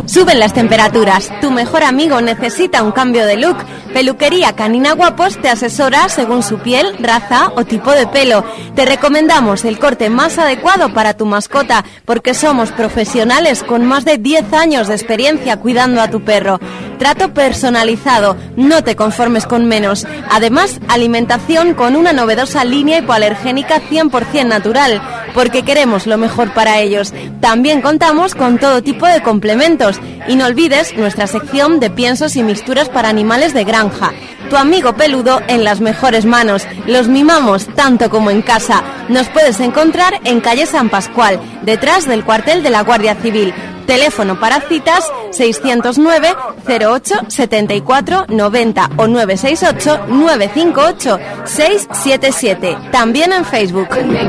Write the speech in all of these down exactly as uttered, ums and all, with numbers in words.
Suben las temperaturas, tu mejor amigo necesita un cambio de look. Peluquería Canina Guapos te asesora según su piel, raza o tipo de pelo. Te recomendamos el corte más adecuado para tu mascota, porque somos profesionales con más de diez años de experiencia cuidando a tu perro. Trato personalizado, no te conformes con menos. Además, alimentación con una novedosa línea hipoalergénica cien por ciento natural, porque queremos lo mejor para ellos. También contamos con todo tipo de complementos. Y no olvides nuestra sección de piensos y mixturas para animales de granja. Tu amigo peludo en las mejores manos. Los mimamos tanto como en casa. Nos puedes encontrar en calle San Pascual, detrás del cuartel de la Guardia Civil. Teléfono para citas seiscientos nueve, cero ocho, setenta y cuatro, noventa o nueve seis ocho, nueve cinco ocho, seis siete siete. También en Facebook.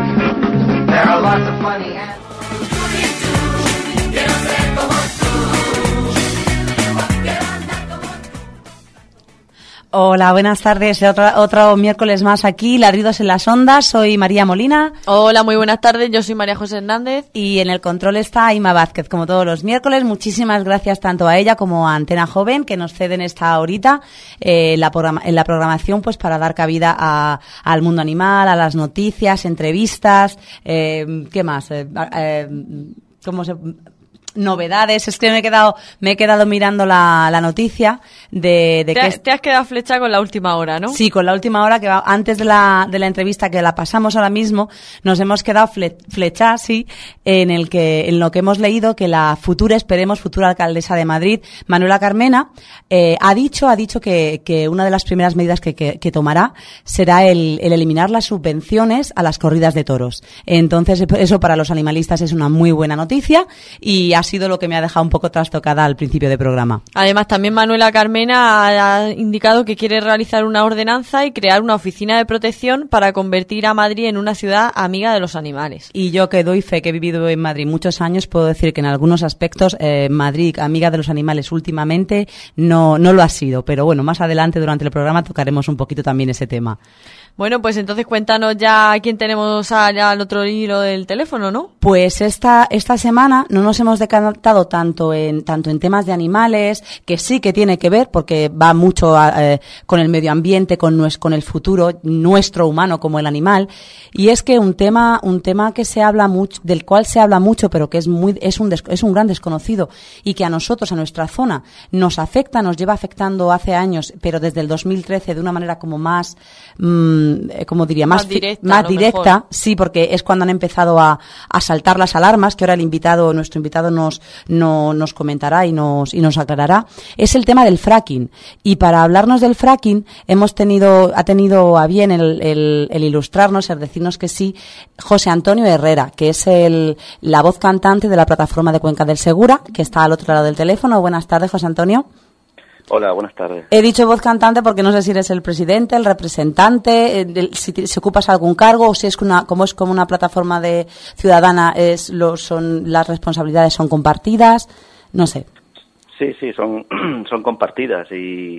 Hola, buenas tardes. Otro, otro miércoles más aquí, Ladridos en las Ondas. Soy María Molina. Hola, muy buenas tardes. Yo soy María José Hernández. Y en el control está Ima Vázquez, como todos los miércoles. Muchísimas gracias tanto a ella como a Antena Joven, que nos ceden esta horita eh, la programa, en la programación, pues para dar cabida a, al mundo animal, a las noticias, entrevistas, eh, ¿qué más? Eh, eh, ¿Cómo se...? Novedades, es que me he quedado me he quedado mirando la, la noticia de, de te, que es... te has quedado flecha con la última hora, ¿no? Sí, con la última hora, que va, antes de la de la entrevista que la pasamos ahora mismo, nos hemos quedado fle, flechadas, sí, en el que en lo que hemos leído que la futura, esperemos, futura alcaldesa de Madrid, Manuela Carmena, eh, ha dicho ha dicho que, que una de las primeras medidas que, que, que tomará será el, el eliminar las subvenciones a las corridas de toros. Entonces, eso para los animalistas es una muy buena noticia y ha sido lo que me ha dejado un poco trastocada al principio del programa. Además, también Manuela Carmena ha indicado que quiere realizar una ordenanza y crear una oficina de protección para convertir a Madrid en una ciudad amiga de los animales. Y yo, que doy fe, que he vivido en Madrid muchos años, puedo decir que en algunos aspectos eh, Madrid, amiga de los animales, últimamente no, no lo ha sido. Pero bueno, más adelante durante el programa tocaremos un poquito también ese tema. Bueno, pues entonces cuéntanos ya a quién tenemos allá al otro hilo del teléfono, ¿no? Pues esta esta semana no nos hemos decantado tanto en tanto en temas de animales, que sí que tiene que ver porque va mucho a, eh, con el medio ambiente, con nues, con el futuro nuestro humano como el animal, y es que un tema un tema que se habla mucho, del cual se habla mucho, pero que es muy es un des, es un gran desconocido y que a nosotros, a nuestra zona, nos afecta, nos lleva afectando hace años, pero desde el dos mil trece de una manera como más mmm, como diría, más, más directa, más directa sí, porque es cuando han empezado a, a saltar las alarmas, que ahora el invitado, nuestro invitado nos, no, nos comentará y nos, y nos aclarará, es el tema del fracking. Y para hablarnos del fracking, hemos tenido, ha tenido a bien el, el, el ilustrarnos, el decirnos que sí, José Antonio Herrera, que es el, la voz cantante de la plataforma de Cuenca del Segura, que está al otro lado del teléfono. Buenas tardes, José Antonio. Hola, buenas tardes. He dicho voz cantante porque no sé si eres el presidente, el representante, el, si, si ocupas algún cargo o si es una, como es como una plataforma de ciudadana, es lo, son las responsabilidades son compartidas, no sé. Sí, sí, son son compartidas y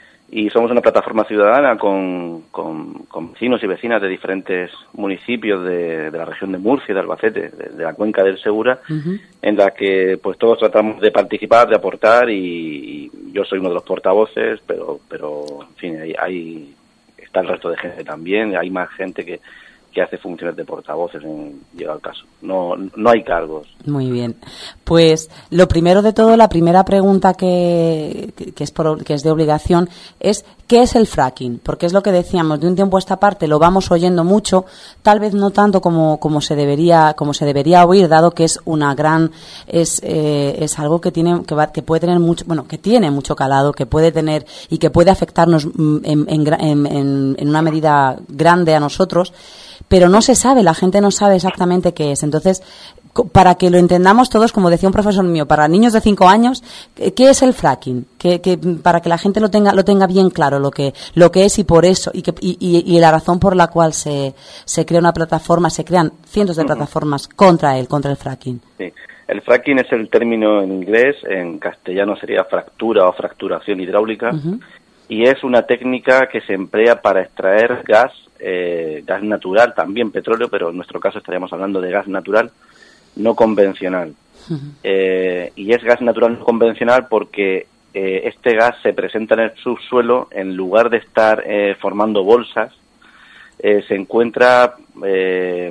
y somos una plataforma ciudadana con, con, con vecinos y vecinas de diferentes municipios de, de la región de Murcia, de Albacete, de, de la Cuenca del Segura, uh-huh. en la que pues todos tratamos de participar, de aportar, y, y yo soy uno de los portavoces, pero pero en fin, hay, hay está el resto de gente también, hay más gente que que hace funciones de portavoces en llega al caso. No no hay cargos. Muy bien. Pues lo primero de todo, la primera pregunta que, que, que es por, que es de obligación es ¿qué es el fracking? Porque es lo que decíamos, de un tiempo a esta parte lo vamos oyendo mucho, tal vez no tanto como como se debería como se debería oír, dado que es una gran es eh, es algo que tiene que va, que puede tener mucho, bueno, que tiene mucho calado, que puede tener y que puede afectarnos en en en, en una medida grande a nosotros. Pero no se sabe, la gente no sabe exactamente qué es. Entonces, para que lo entendamos todos, como decía un profesor mío, para niños de cinco años, ¿qué es el fracking? Que, que para que la gente lo tenga lo tenga bien claro lo que lo que es y por eso y que y, y, y la razón por la cual se se crea una plataforma, se crean cientos de uh-huh. plataformas contra él, contra el fracking. Sí. El fracking es el término en inglés, en castellano sería fractura o fracturación hidráulica, uh-huh. y es una técnica que se emplea para extraer gas Eh, gas natural, también petróleo, pero en nuestro caso estaríamos hablando de gas natural no convencional. Uh-huh. Eh, y es gas natural no convencional porque eh, este gas se presenta en el subsuelo, en lugar de estar eh, formando bolsas, eh, se encuentra eh,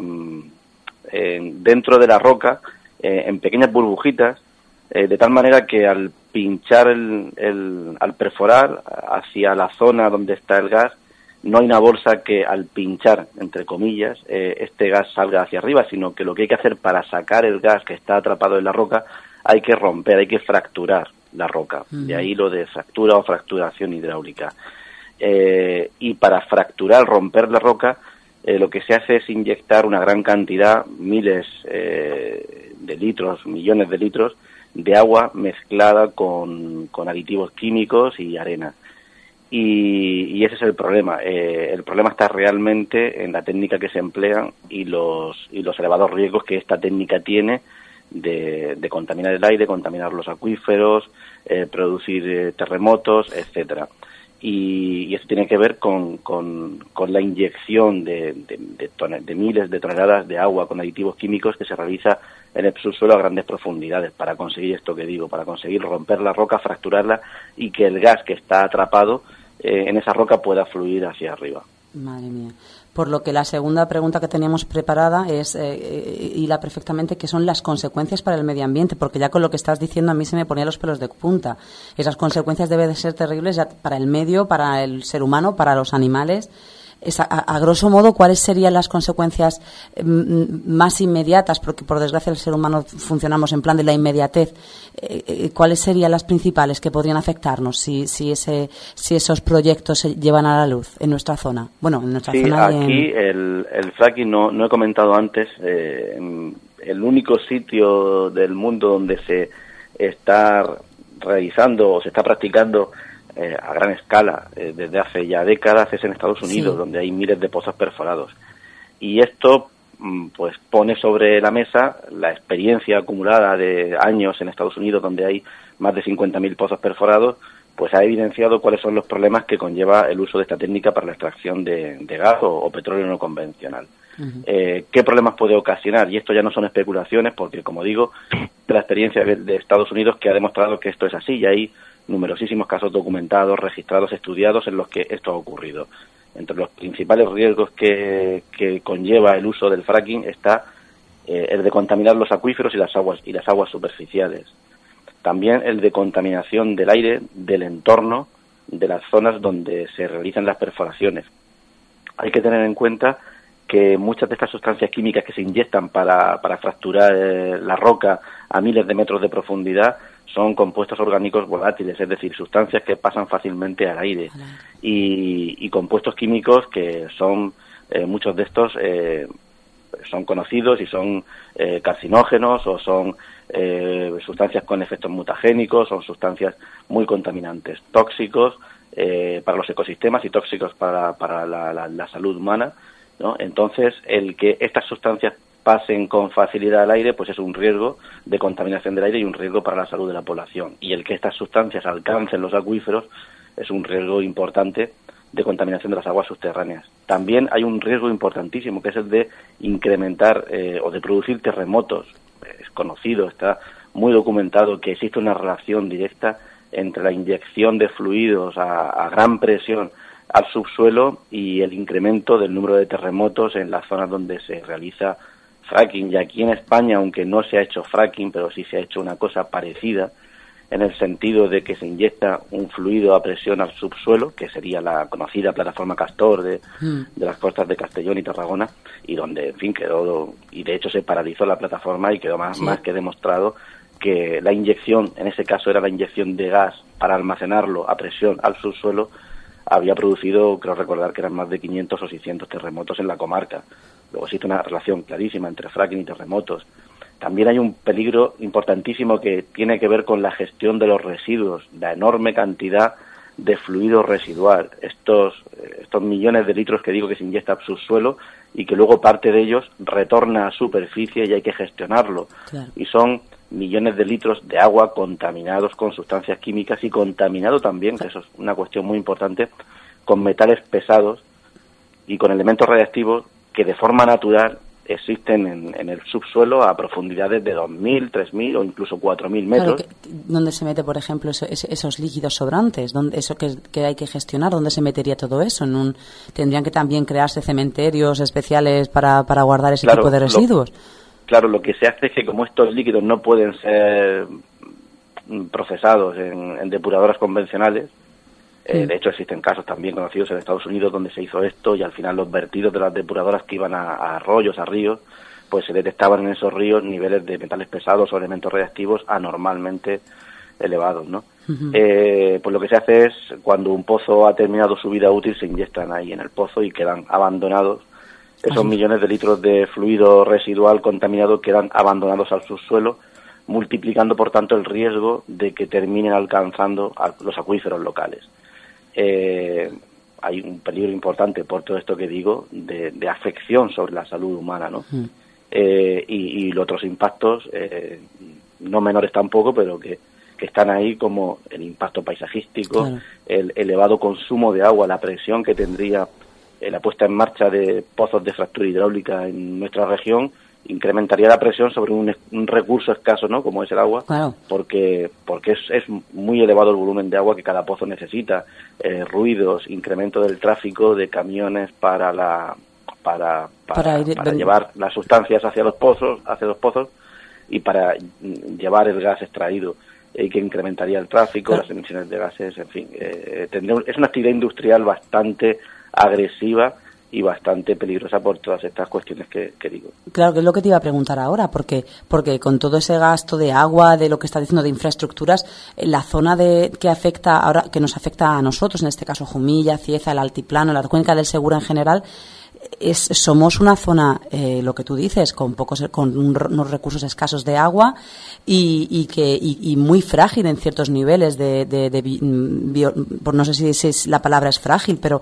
en, dentro de la roca eh, en pequeñas burbujitas, eh, de tal manera que al pinchar, el, el, al perforar hacia la zona donde está el gas, no hay una bolsa que al pinchar, entre comillas, eh, este gas salga hacia arriba, sino que lo que hay que hacer para sacar el gas que está atrapado en la roca, hay que romper, hay que fracturar la roca. Uh-huh. De ahí lo de fractura o fracturación hidráulica. Eh, y para fracturar, romper la roca, eh, lo que se hace es inyectar una gran cantidad, miles eh, de litros, millones de litros, de agua mezclada con, con aditivos químicos y arena. Y, y ese es el problema. Eh, el problema está realmente en la técnica que se emplea y los, y los elevados riesgos que esta técnica tiene de, de contaminar el aire, contaminar los acuíferos, eh, producir eh, terremotos, etcétera. Y, y eso tiene que ver con, con, con la inyección de, de, de, ton- de miles de toneladas de agua con aditivos químicos que se realiza en el subsuelo a grandes profundidades para conseguir esto que digo, para conseguir romper la roca, fracturarla y que el gas que está atrapado eh, en esa roca pueda fluir hacia arriba. Madre mía. Por lo que la segunda pregunta que teníamos preparada es, eh, hila perfectamente, ¿qué son las consecuencias para el medio ambiente? Porque ya con lo que estás diciendo a mí se me ponía los pelos de punta. Esas consecuencias deben de ser terribles ya para el medio, para el ser humano, para los animales. Es a, a grosso modo, ¿cuáles serían las consecuencias eh, más inmediatas? Porque, por desgracia, el ser humano funcionamos en plan de la inmediatez. Eh, eh, ¿Cuáles serían las principales que podrían afectarnos si si ese si esos proyectos se llevan a la luz en nuestra zona? Bueno, en nuestra sí, zona. Sí, aquí en... el, el fracking, no, no he comentado antes, eh, el único sitio del mundo donde se está realizando o se está practicando Eh, a gran escala eh, desde hace ya décadas es en Estados Unidos, sí, donde hay miles de pozos perforados. Y esto mm, pues pone sobre la mesa la experiencia acumulada de años en Estados Unidos, donde hay más de cincuenta mil pozos perforados, pues ha evidenciado cuáles son los problemas que conlleva el uso de esta técnica para la extracción de, de gas o, o petróleo no convencional. Uh-huh. Eh, ¿Qué problemas puede ocasionar? Y esto ya no son especulaciones, porque, como digo, la experiencia de, de Estados Unidos que ha demostrado que esto es así, y hay numerosísimos casos documentados, registrados, estudiados en los que esto ha ocurrido. Entre los principales riesgos que, que conlleva el uso del fracking está eh, el de contaminar los acuíferos y las aguas y las aguas superficiales. También el de contaminación del aire, del entorno, de las zonas donde se realizan las perforaciones. Hay que tener en cuenta que muchas de estas sustancias químicas que se inyectan para, para fracturar eh, la roca a miles de metros de profundidad son compuestos orgánicos volátiles, es decir, sustancias que pasan fácilmente al aire, y, y compuestos químicos que son, eh, muchos de estos eh, son conocidos y son eh, carcinógenos o son eh, sustancias con efectos mutagénicos, son sustancias muy contaminantes, tóxicos eh, para los ecosistemas y tóxicos para, para la, la, la salud humana, ¿no? Entonces, el que estas sustancias pasen con facilidad al aire, pues es un riesgo de contaminación del aire y un riesgo para la salud de la población. Y el que estas sustancias alcancen los acuíferos es un riesgo importante de contaminación de las aguas subterráneas. También hay un riesgo importantísimo, que es el de incrementar eh, o de producir terremotos. Es conocido, está muy documentado que existe una relación directa entre la inyección de fluidos a, a gran presión al subsuelo y el incremento del número de terremotos en las zonas donde se realiza fracking. Y aquí en España, aunque no se ha hecho fracking, pero sí se ha hecho una cosa parecida, en el sentido de que se inyecta un fluido a presión al subsuelo, que sería la conocida plataforma Castor de, mm. de las costas de Castellón y Tarragona, y donde, en fin, quedó, y de hecho se paralizó la plataforma y quedó más, sí. más que demostrado que la inyección, en ese caso era la inyección de gas para almacenarlo a presión al subsuelo, había producido, creo recordar que eran más de quinientos o seiscientos terremotos en la comarca. Luego existe una relación clarísima entre fracking y terremotos. También hay un peligro importantísimo que tiene que ver con la gestión de los residuos, la enorme cantidad de fluido residual, estos, estos millones de litros que digo que se inyecta al subsuelo y que luego parte de ellos retorna a superficie y hay que gestionarlo. Claro. Y son millones de litros de agua contaminados con sustancias químicas y contaminado también, que eso es una cuestión muy importante, con metales pesados y con elementos radiactivos que de forma natural existen en, en el subsuelo a profundidades de dos mil, tres mil o incluso cuatro mil metros. Claro, que, ¿dónde se mete, por ejemplo, eso, esos líquidos sobrantes? ¿Dónde, eso que, que hay que gestionar? ¿Dónde se metería todo eso? ¿En un, ¿Tendrían que también crearse cementerios especiales para, para guardar ese claro, tipo de residuos? Lo, claro, lo que se hace es que como estos líquidos no pueden ser procesados en, en depuradoras convencionales, Eh, de hecho, existen casos también conocidos en Estados Unidos donde se hizo esto y al final los vertidos de las depuradoras que iban a, a arroyos, a ríos, pues se detectaban en esos ríos niveles de metales pesados o elementos radiactivos anormalmente elevados, ¿no? Uh-huh. Eh, pues lo que se hace es, cuando un pozo ha terminado su vida útil, se inyectan ahí en el pozo y quedan abandonados. Esos uh-huh. millones de litros de fluido residual contaminado quedan abandonados al subsuelo, multiplicando, por tanto, el riesgo de que terminen alcanzando a los acuíferos locales. Eh, hay un peligro importante por todo esto que digo de, de afección sobre la salud humana, ¿no? Mm. Eh, y, y los otros impactos, eh, no menores tampoco, pero que, que están ahí, como el impacto paisajístico, claro. el elevado consumo de agua, la presión que tendría eh, la puesta en marcha de pozos de fractura hidráulica en nuestra región, incrementaría la presión sobre un, un recurso escaso, ¿no?, como es el agua, claro. porque porque es, es muy elevado el volumen de agua que cada pozo necesita, eh, ruidos, incremento del tráfico de camiones para la para para, para, ir, para llevar las sustancias hacia los pozos, hacia los pozos y para llevar el gas extraído, y eh, que incrementaría el tráfico, claro. las emisiones de gases, en fin, eh, tendría, es una actividad industrial bastante agresiva y bastante peligrosa por todas estas cuestiones que, que digo. Claro, que es lo que te iba a preguntar ahora, porque porque con todo ese gasto de agua, de lo que está diciendo de infraestructuras, la zona de que afecta ahora, que nos afecta a nosotros, en este caso Jumilla, Cieza, el Altiplano, la cuenca del Segura en general, es, somos una zona, eh, lo que tú dices, con pocos, con unos recursos escasos de agua y, y que y, y muy frágil en ciertos niveles de, de, de bio, no sé si, si es, la palabra es frágil, pero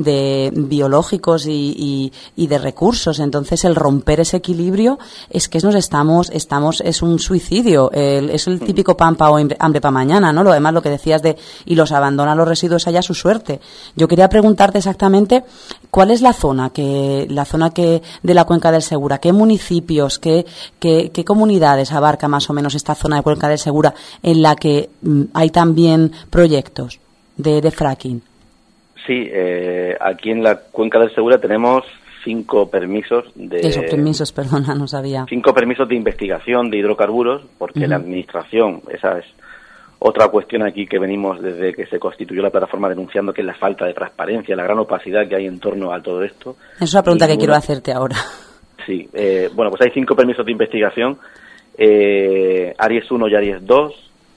de biológicos y, y, y de recursos. Entonces, el romper ese equilibrio es que nos estamos, estamos, es un suicidio. El, es el típico pan pa hoy, hambre para mañana, ¿no? Lo demás, lo que decías de y los abandona los residuos allá a su suerte. Yo quería preguntarte exactamente cuál es la zona que la zona que de la cuenca del Segura, qué municipios, qué, qué, qué comunidades abarca más o menos esta zona de cuenca del Segura en la que mm, hay también proyectos de, de fracking. Sí, eh, aquí en la cuenca del Segura tenemos cinco permisos de... Esos permisos, perdona, no sabía. Cinco permisos de investigación de hidrocarburos, porque uh-huh. la administración, esa es otra cuestión aquí que venimos desde que se constituyó la plataforma denunciando, que es la falta de transparencia, la gran opacidad que hay en torno a todo esto. Es una pregunta y que una... quiero hacerte ahora. Sí, eh, bueno, pues hay cinco permisos de investigación, eh, Aries uno y Aries dos,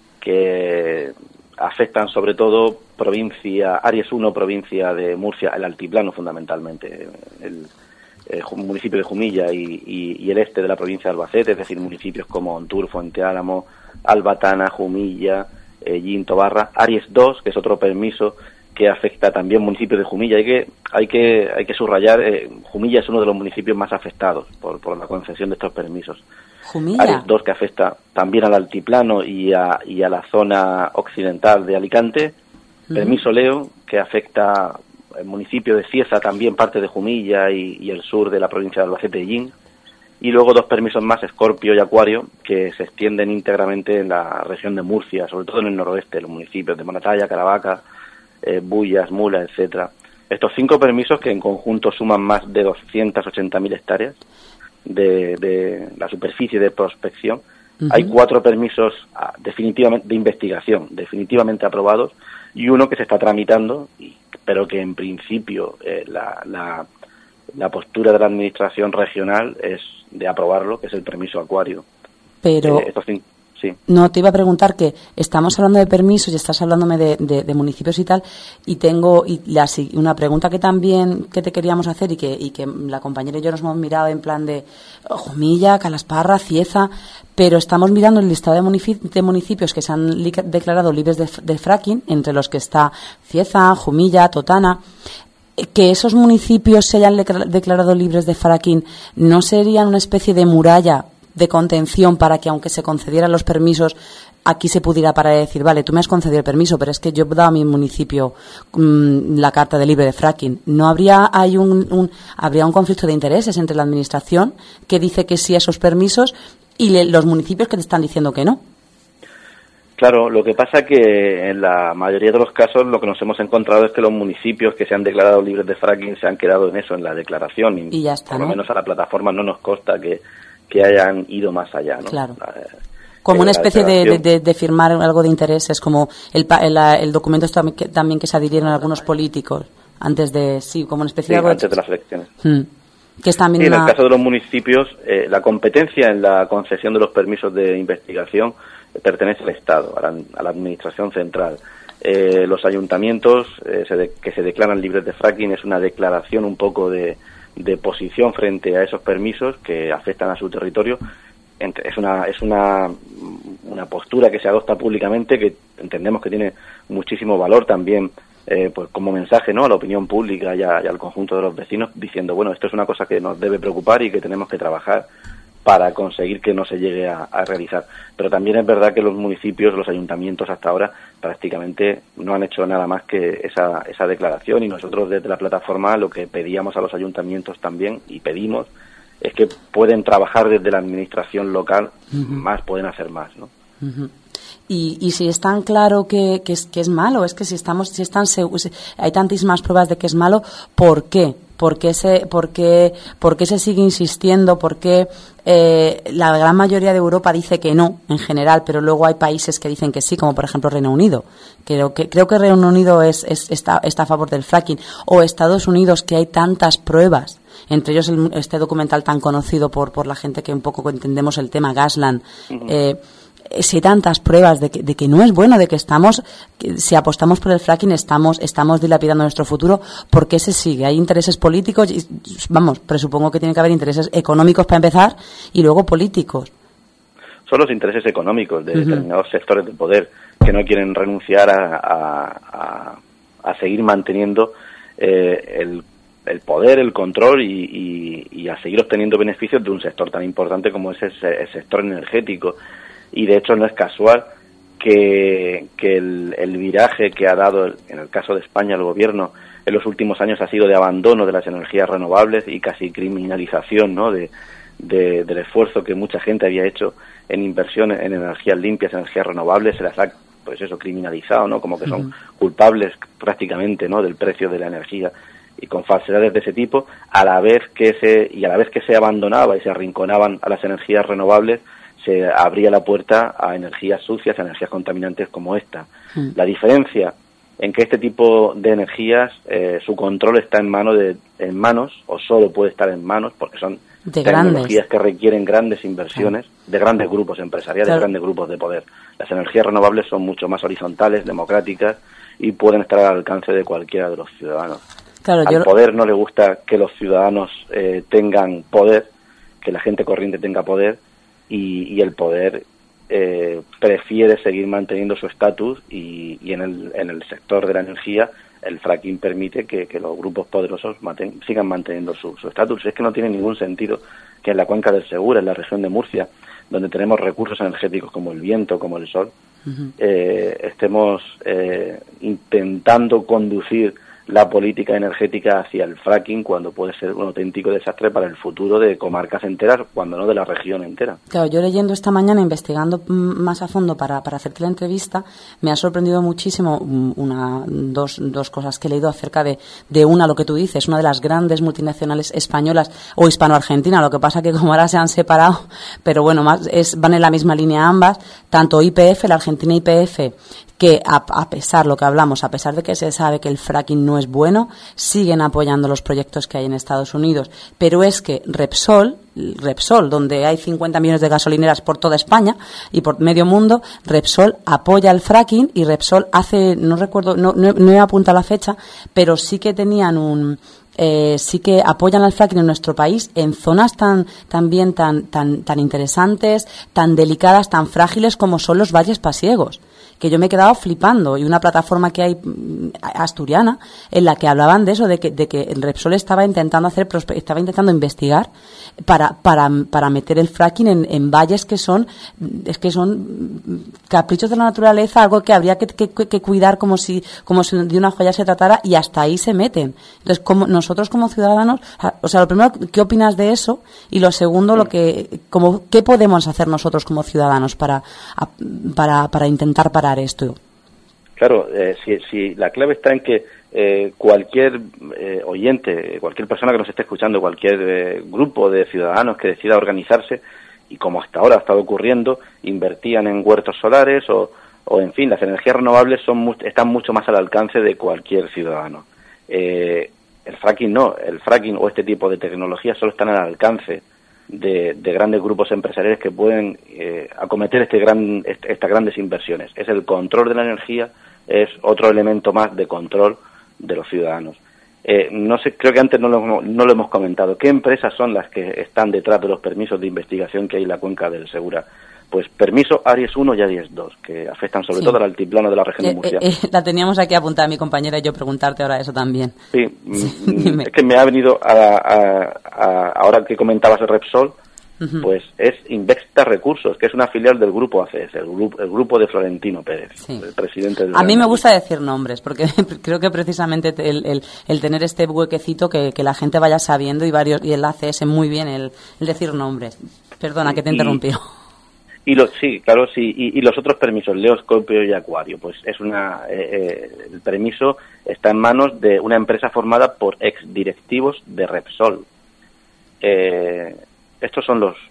que afectan sobre todo provincia, Aries uno, provincia de Murcia, el altiplano fundamentalmente, el, el municipio de Jumilla y, y, y el este de la provincia de Albacete, es decir, municipios como Ontur, Fuente Álamo, Albatana, Jumilla, eh, Yin, Tobarra. Aries dos, que es otro permiso que afecta también municipios de Jumilla. Hay que hay que hay que subrayar, eh, Jumilla es uno de los municipios más afectados por, por la concesión de estos permisos. Jumilla. Aries dos, que afecta también al altiplano y a, y a la zona occidental de Alicante. Uh-huh. Permiso Leo, que afecta el municipio de Cieza, también parte de Jumilla y, y el sur de la provincia de Albacete y Yin. Y luego dos permisos más, Escorpio y Acuario, que se extienden íntegramente en la región de Murcia, sobre todo en el noroeste, los municipios de Moratalla, Caravaca, eh, Bullas, Mula, etcétera. Estos cinco permisos, que en conjunto suman más de doscientas ochenta mil hectáreas de, de la superficie de prospección. Uh-huh. Hay cuatro permisos ah, definitivamente de investigación, definitivamente aprobados, y uno que se está tramitando, y, pero que en principio eh, la, la, la postura de la administración regional es de aprobarlo, que es el permiso Acuario. Pero... Eh, estos cinco, sí. No, te iba a preguntar que estamos hablando de permisos y estás hablándome de, de, de municipios y tal, y tengo y la, una pregunta que también que te queríamos hacer y que, y que la compañera y yo nos hemos mirado en plan de oh, Jumilla, Calasparra, Cieza, pero estamos mirando el listado de, municipios, de municipios que se han li- declarado libres de, de fracking, entre los que está Cieza, Jumilla, Totana. Que esos municipios se hayan declarado libres de fracking, ¿no serían una especie de muralla de contención para que, aunque se concedieran los permisos, aquí se pudiera parar y decir, vale, tú me has concedido el permiso, pero es que yo he dado a mi municipio mmm, la carta de libre de fracking. ¿No habría hay un, un habría un conflicto de intereses entre la administración que dice que sí a esos permisos y le, los municipios que te están diciendo que no? Claro, lo que pasa que en la mayoría de los casos lo que nos hemos encontrado es que los municipios que se han declarado libres de fracking se han quedado en eso, en la declaración, y, y ya está, por ¿no? lo menos a la plataforma no nos consta que, que hayan ido más allá, ¿no? Claro. La, como una la especie de, de, de, de firmar algo de intereses, como el, el, el documento también que, también que se adhirieron algunos políticos antes de, sí, como una especie sí, de algo antes de las elecciones. Hmm. Que es también sí, en una... el caso de los municipios, eh, la competencia en la concesión de los permisos de investigación pertenece al Estado, a la, a la Administración Central. Eh, los ayuntamientos eh, se de, que se declaran libres de fracking es una declaración un poco de, de posición frente a esos permisos que afectan a su territorio. Es una es una, una postura que se adopta públicamente, que entendemos que tiene muchísimo valor también, eh, pues como mensaje, ¿no?, a la opinión pública y, a, y al conjunto de los vecinos, diciendo, bueno, esto es una cosa que nos debe preocupar y que tenemos que trabajar para conseguir que no se llegue a, a realizar. Pero también es verdad que los municipios, los ayuntamientos hasta ahora prácticamente no han hecho nada más que esa, esa declaración, y nosotros desde la plataforma lo que pedíamos a los ayuntamientos también, y pedimos, es que pueden trabajar desde la administración local, uh-huh. más, pueden hacer más, ¿no? Uh-huh. Y, y si es tan claro que, que, es, que es malo, es que si estamos, si están seguros, hay tantísimas pruebas de que es malo, ¿por qué? ¿Por qué se, por qué, por qué se sigue insistiendo? ¿Por qué eh, la gran mayoría de Europa dice que no, en general, pero luego hay países que dicen que sí, como por ejemplo Reino Unido? Creo que, creo que Reino Unido es, es, está, está a favor del fracking. O Estados Unidos, que hay tantas pruebas, entre ellos el, este documental tan conocido por, por la gente que un poco entendemos el tema, Gasland. Uh-huh. eh, si hay tantas pruebas de que, de que no es bueno, de que estamos, que si apostamos por el fracking estamos estamos dilapidando nuestro futuro, ¿por qué se sigue? Hay intereses políticos, y, vamos, presupongo que tiene que haber intereses económicos para empezar y luego políticos. Son los intereses económicos de uh-huh. determinados sectores de poder que no quieren renunciar a, a, a, a seguir manteniendo eh, el, el poder, el control y, y, y a seguir obteniendo beneficios de un sector tan importante como es el, el sector energético. Y de hecho no es casual que, que el, el viraje que ha dado, en el caso de España, el gobierno en los últimos años ha sido de abandono de las energías renovables y casi criminalización, ¿no?, de, de, del esfuerzo que mucha gente había hecho en inversión en energías limpias, energías renovables. Se las ha, pues eso, criminalizado, ¿no?, como que son uh-huh. culpables prácticamente, ¿no?, del precio de la energía, y con falsedades de ese tipo, a la vez que se y a la vez que se abandonaba y se arrinconaban a las energías renovables, se abría la puerta a energías sucias, a energías contaminantes como esta. Mm. La diferencia en que este tipo de energías, eh, su control está en, mano de, en manos, o solo puede estar en manos, porque son de tecnologías grandes. que requieren grandes inversiones, ah. de grandes grupos empresariales, claro. de grandes grupos de poder. Las energías renovables son mucho más horizontales, democráticas, y pueden estar al alcance de cualquiera de los ciudadanos. Claro, Al yo... poder no le gusta que los ciudadanos eh, tengan poder, que la gente corriente tenga poder, Y, y el poder eh, prefiere seguir manteniendo su estatus, y, y en el en el sector de la energía el fracking permite que, que los grupos poderosos maten, sigan manteniendo su estatus. Es que no tiene ningún sentido que en la cuenca del Segura, en la región de Murcia, donde tenemos recursos energéticos como el viento, como el sol, uh-huh. eh, estemos eh, intentando conducir la política energética hacia el fracking, cuando puede ser un auténtico desastre para el futuro de comarcas enteras, cuando no de la región entera. Claro, yo leyendo esta mañana, investigando más a fondo para, para hacerte la entrevista, me ha sorprendido muchísimo una, dos, dos cosas que he leído acerca de, de una, lo que tú dices, una de las grandes multinacionales españolas o hispano-argentina, lo que pasa que como ahora se han separado, pero bueno, más es, van en la misma línea ambas, tanto Y P F, la Argentina Y P F, que a, a pesar, lo que hablamos, a pesar de que se sabe que el fracking no es bueno, siguen apoyando los proyectos que hay en Estados Unidos. Pero es que Repsol, Repsol, donde hay cincuenta millones de gasolineras por toda España y por medio mundo, Repsol apoya el fracking, y Repsol hace, no recuerdo, no, no, no he apuntado la fecha, pero sí que tenían un... eh, sí que apoyan al fracking en nuestro país en zonas tan también tan tan tan interesantes, tan delicadas, tan frágiles como son los valles pasiegos, que yo me he quedado flipando, y una plataforma que hay asturiana en la que hablaban de eso, de que de que el Repsol estaba intentando hacer estaba intentando investigar para para para meter el fracking en, en valles que son es que son caprichos de la naturaleza, algo que habría que, que, que cuidar como si como si de una joya se tratara, y hasta ahí se meten. Entonces, como nosotros como ciudadanos, o sea, lo primero, ¿qué opinas de eso? Y lo segundo, lo que como qué podemos hacer nosotros como ciudadanos para para para intentar parar esto. Claro, eh, si, si la clave está en que eh, cualquier eh, oyente, cualquier persona que nos esté escuchando, cualquier eh, grupo de ciudadanos que decida organizarse, y como hasta ahora ha estado ocurriendo, invertían en huertos solares o, o en fin, las energías renovables son mu- están mucho más al alcance de cualquier ciudadano. Eh, el fracking no, el fracking o este tipo de tecnologías solo están al alcance de, de grandes grupos empresariales que pueden eh, acometer este gran, este, estas grandes inversiones. Es el control de la energía, es otro elemento más de control de los ciudadanos. Eh, no sé, creo que antes no lo, no lo hemos comentado. ¿Qué empresas son las que están detrás de los permisos de investigación que hay en la cuenca del Segura? Pues permiso Aries uno y Aries dos, que afectan sobre sí. todo al altiplano de la región eh, de Murcia. Eh, eh, la teníamos aquí apuntada mi compañera y yo preguntarte ahora eso también. Sí, sí es que me ha venido a, a, a, ahora que comentabas el Repsol, uh-huh. pues es Invexta Recursos, que es una filial del grupo A C S, el grupo, el grupo de Florentino Pérez, sí. el presidente del... A mí me gusta decir nombres, porque creo que precisamente el, el, el tener este huequecito que, que la gente vaya sabiendo, y varios y el A C S muy bien el, el decir nombres. Perdona, que te he interrumpido. Y los, sí, claro, sí, y, y los otros permisos, Leoscopio y Acuario, pues es una, eh, eh, el permiso está en manos de una empresa formada por exdirectivos de Repsol. Eh, estos son los,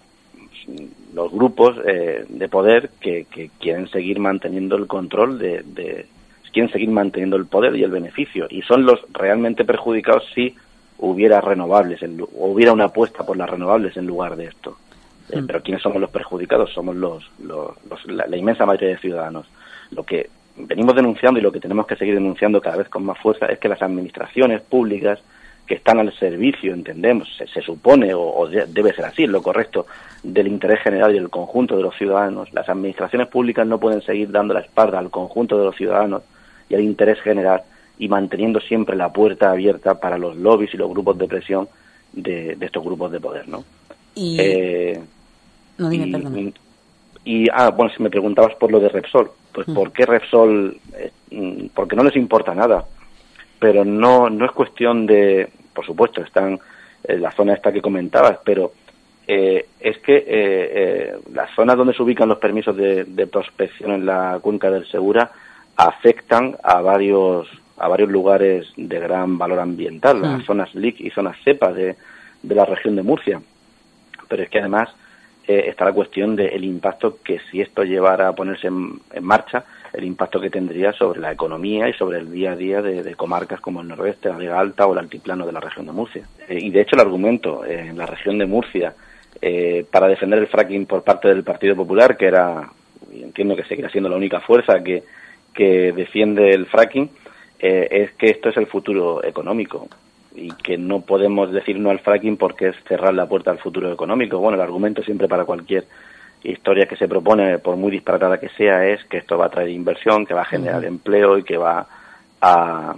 los grupos eh, de poder que, que quieren seguir manteniendo el control de, de, quieren seguir manteniendo el poder y el beneficio, y son los realmente perjudicados si hubiera renovables, en, o hubiera una apuesta por las renovables en lugar de esto. Eh, pero ¿quiénes somos los perjudicados? Somos los, los, los la, la inmensa mayoría de ciudadanos. Lo que venimos denunciando y lo que tenemos que seguir denunciando cada vez con más fuerza es que las administraciones públicas que están al servicio, entendemos, se, se supone, o, o debe ser así, lo correcto, del interés general y del conjunto de los ciudadanos, las administraciones públicas no pueden seguir dando la espalda al conjunto de los ciudadanos y al interés general, y manteniendo siempre la puerta abierta para los lobbies y los grupos de presión de, de estos grupos de poder, ¿no? Y... Eh, No, dime, y, perdón. Y, y, ah, bueno, si me preguntabas por lo de Repsol, pues mm. ¿por qué Repsol? Eh, porque no les importa nada, pero no no es cuestión de, por supuesto, están en la zona esta que comentabas, pero eh, es que eh, eh, las zonas donde se ubican los permisos de, de prospección en la cuenca del Segura afectan a varios a varios lugares de gran valor ambiental, mm. las zonas L I C y zonas CEPA de, de la región de Murcia. Pero es que además eh, está la cuestión del impacto que, si esto llevara a ponerse en, en marcha, el impacto que tendría sobre la economía y sobre el día a día de, de comarcas como el noroeste, la Vega Alta o el altiplano de la región de Murcia. Eh, y de hecho el argumento eh, en la región de Murcia eh, para defender el fracking por parte del Partido Popular, que era, y entiendo que seguirá siendo la única fuerza que, que defiende el fracking, eh, es que esto es el futuro económico, y que no podemos decir no al fracking porque es cerrar la puerta al futuro económico. Bueno, el argumento siempre para cualquier historia que se propone, por muy disparatada que sea, es que esto va a traer inversión, que va a generar uh-huh. empleo y que va a,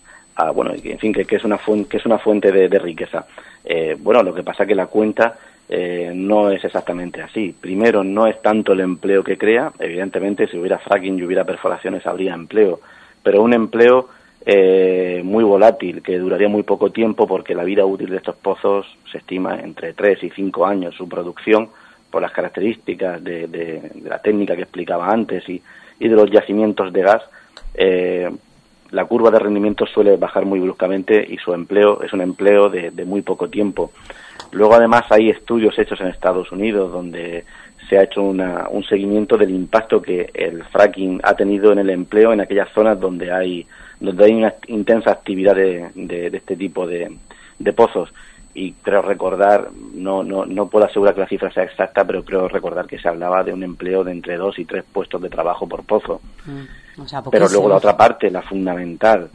a bueno, en fin, que, que es una fuente, que es una fuente de, de riqueza. Eh, bueno, lo que pasa es que la cuenta eh, no es exactamente así. Primero, no es tanto el empleo que crea. Evidentemente, si hubiera fracking y hubiera perforaciones, habría empleo, pero un empleo Eh, muy volátil, que duraría muy poco tiempo, porque la vida útil de estos pozos se estima entre tres y cinco años, su producción, por las características de, de, de la técnica que explicaba antes y, y de los yacimientos de gas. Eh, la curva de rendimiento suele bajar muy bruscamente y su empleo es un empleo de, de muy poco tiempo. Luego, además, hay estudios hechos en Estados Unidos donde se ha hecho una, un seguimiento del impacto que el fracking ha tenido en el empleo en aquellas zonas donde hay donde hay una intensa actividad de, de, de este tipo de, de pozos. Y creo recordar, no, no, no puedo asegurar que la cifra sea exacta, pero creo recordar que se hablaba de un empleo de entre dos y tres puestos de trabajo por pozo. Mm, o sea, pero luego la otra parte, la fundamental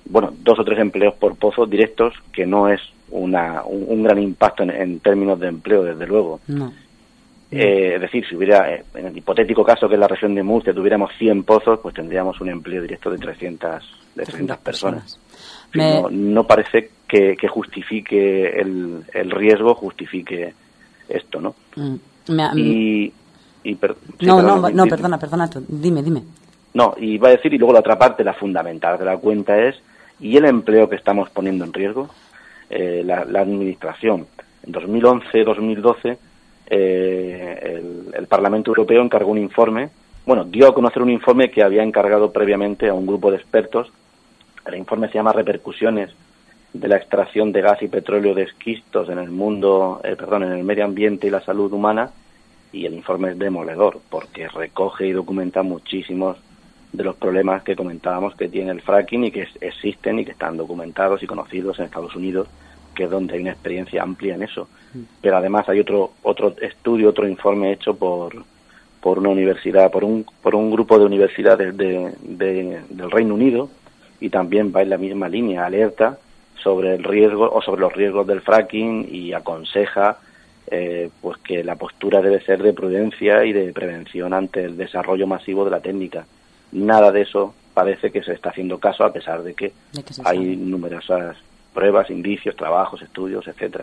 bueno, dos o tres empleos por pozo directos, que no es una, un, un gran impacto en, en términos de empleo, desde luego. No. Eh, es decir, si hubiera, en el hipotético caso que en la región de Murcia tuviéramos cien pozos, pues tendríamos un empleo directo de trescientas, de trescientas personas. Me... No, no parece que, que justifique el, el riesgo, justifique esto, ¿no? Mm. Me... Y, y per... sí, no, perdona, no, no, perdona, perdona, tú. dime, dime. No, y va a decir, y luego la otra parte, la fundamental de la cuenta es, ¿y el empleo que estamos poniendo en riesgo? Eh, la, la administración. En dos mil once dos mil doce eh, el, el Parlamento Europeo encargó un informe, bueno, dio a conocer un informe que había encargado previamente a un grupo de expertos. El informe se llama Repercusiones de la extracción de gas y petróleo de esquistos en el mundo, eh, perdón, en el medio ambiente y la salud humana, y el informe es demoledor porque recoge y documenta muchísimos de los problemas que comentábamos que tiene el fracking y que existen y que están documentados y conocidos en Estados Unidos, que es donde hay una experiencia amplia en eso. Pero además hay otro otro estudio, otro informe hecho por por una universidad, por un por un grupo de universidades de, de, del Reino Unido, y también va en la misma línea, alerta sobre el riesgo o sobre los riesgos del fracking, y aconseja eh, pues que la postura debe ser de prudencia y de prevención ante el desarrollo masivo de la técnica. Nada de eso parece que se está haciendo caso, a pesar de que, de que hay numerosas pruebas, indicios, trabajos, estudios, etcétera.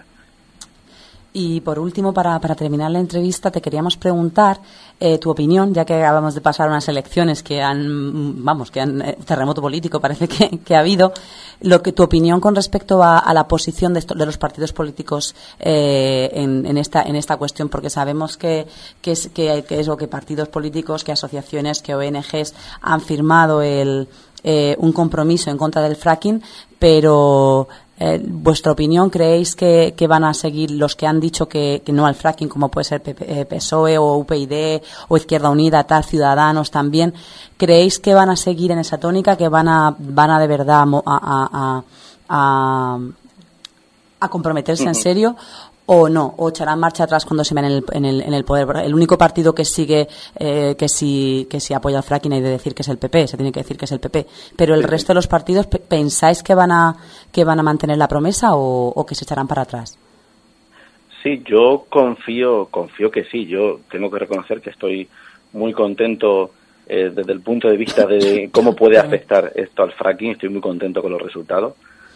Y por último, para, para terminar la entrevista, te queríamos preguntar eh, tu opinión, ya que acabamos de pasar unas elecciones que han, vamos, que han eh, terremoto político parece que, que ha habido, lo que tu opinión con respecto a, a la posición de, esto, de los partidos políticos eh, en, en esta en esta cuestión, porque sabemos que que es que, que es lo que partidos políticos, que asociaciones, que O N Ges han firmado el eh, un compromiso en contra del fracking, pero Eh, ¿vuestra opinión, creéis que, que van a seguir los que han dicho que, que no al fracking, como puede ser P S O E o U P YD o Izquierda Unida, tal, Ciudadanos también? ¿Creéis que van a seguir en esa tónica, que van a van a de verdad a, a, a, a comprometerse uh-huh. en serio? ¿O no? ¿O echarán marcha atrás cuando se ven en el, en el, en el poder? El único partido que sigue, eh, que si que si apoya el fracking, hay de decir que es el P P, se tiene que decir que es el P P. Pero el resto de los partidos, ¿pensáis que van a que van a mantener la promesa o, o que se echarán para atrás? Sí, yo confío, confío que sí. Yo tengo que reconocer que estoy muy contento eh, desde el punto de vista de cómo puede afectar esto al fracking. Estoy muy contento con los resultados,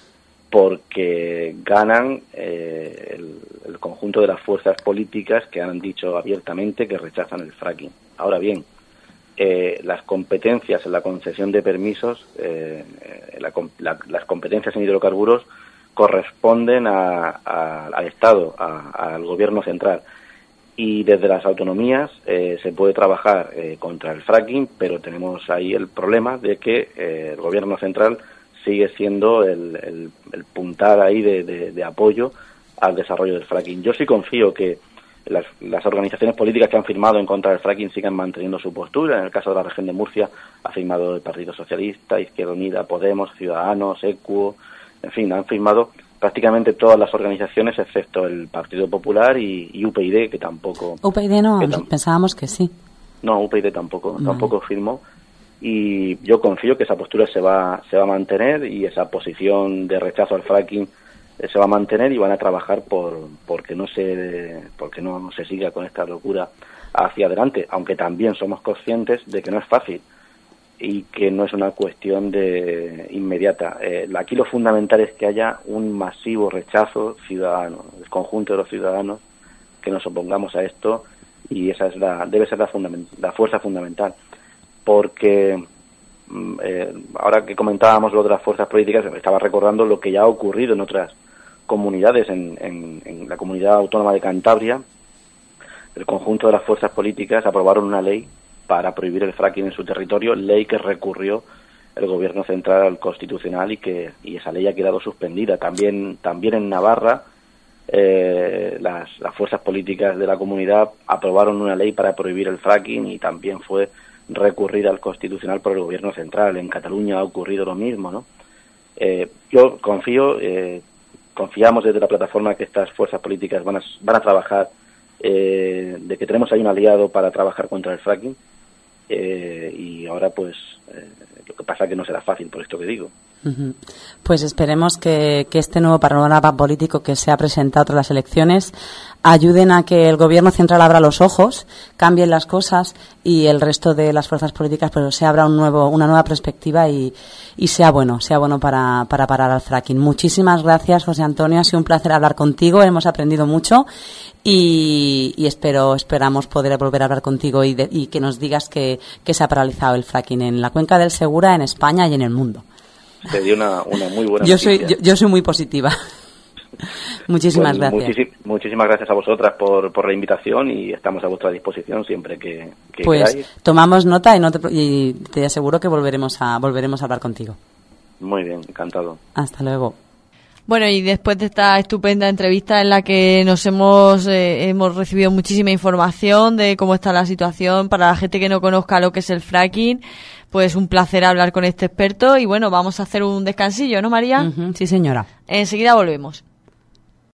porque ganan eh, el, el conjunto de las fuerzas políticas que han dicho abiertamente que rechazan el fracking. Ahora bien, eh, las competencias en la concesión de permisos, eh, la, la, las competencias en hidrocarburos corresponden a, a, al Estado, a, al Gobierno central. Y desde las autonomías eh, se puede trabajar eh, contra el fracking, pero tenemos ahí el problema de que eh, el Gobierno central sigue siendo el, el, el puntal ahí de, de, de apoyo al desarrollo del fracking. Yo sí confío que las, las organizaciones políticas que han firmado en contra del fracking sigan manteniendo su postura. En el caso de la región de Murcia ha firmado el Partido Socialista, Izquierda Unida, Podemos, Ciudadanos, ECUO, en fin, han firmado prácticamente todas las organizaciones excepto el Partido Popular y, y U P YD, que tampoco... U P YD no, tam- pensábamos que sí. No, U P YD tampoco, no. tampoco firmó. Y yo confío que esa postura se va se va a mantener, y esa posición de rechazo al fracking eh, se va a mantener, y van a trabajar por porque no se porque no, no se siga con esta locura hacia adelante, aunque también somos conscientes de que no es fácil y que no es una cuestión de inmediata. Eh, aquí lo fundamental es que haya un masivo rechazo ciudadano, el conjunto de los ciudadanos, que nos opongamos a esto, y esa es la debe ser la, fundament- la fuerza fundamental. Porque eh, ahora que comentábamos lo de las fuerzas políticas, estaba recordando lo que ya ha ocurrido en otras comunidades. En, en, en la comunidad autónoma de Cantabria, el conjunto de las fuerzas políticas aprobaron una ley para prohibir el fracking en su territorio, ley que recurrió el Gobierno central al Constitucional, y que y esa ley ha quedado suspendida. También también en Navarra, eh, las, las fuerzas políticas de la comunidad aprobaron una ley para prohibir el fracking, y también fue recurrida al Constitucional por el Gobierno central. En Cataluña ha ocurrido lo mismo, ¿no? Eh, yo confío, eh, confiamos desde la plataforma que estas fuerzas políticas van a, van a trabajar, eh, de que tenemos ahí un aliado para trabajar contra el fracking, eh, y ahora pues eh, lo que pasa es que no será fácil, por esto que digo. Uh-huh. Pues esperemos que, que este nuevo panorama político que se ha presentado tras las elecciones ayuden a que el gobierno central abra los ojos, cambien las cosas y el resto de las fuerzas políticas pues se abra un nuevo, una nueva perspectiva y, y sea bueno, sea bueno para, para parar al fracking. Muchísimas gracias, José Antonio, ha sido un placer hablar contigo, hemos aprendido mucho y, y espero, esperamos poder volver a hablar contigo y, de, y que nos digas que, que se ha paralizado el fracking en la cuenca del Segura, en España y en el mundo. Te dio una, una muy buena yo noticia. soy yo, yo soy muy positiva. Muchísimas pues, gracias. Muchísim, muchísimas gracias a vosotras por, por la invitación y estamos a vuestra disposición siempre que, que pues queráis. Tomamos nota y, no te, y te aseguro que volveremos a volveremos a hablar contigo. Muy bien, encantado. Hasta luego. Bueno, y después de esta estupenda entrevista en la que nos hemos eh, hemos recibido muchísima información de cómo está la situación para la gente que no conozca lo que es el fracking, pues un placer hablar con este experto y bueno, vamos a hacer un descansillo, ¿no, María? Uh-huh. Sí, señora. Enseguida volvemos.